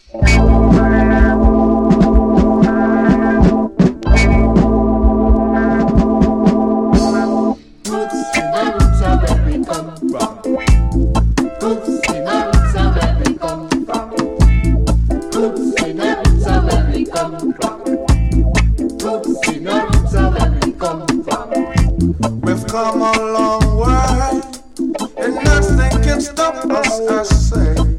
We've come a long way, and nothing can stop us, I say.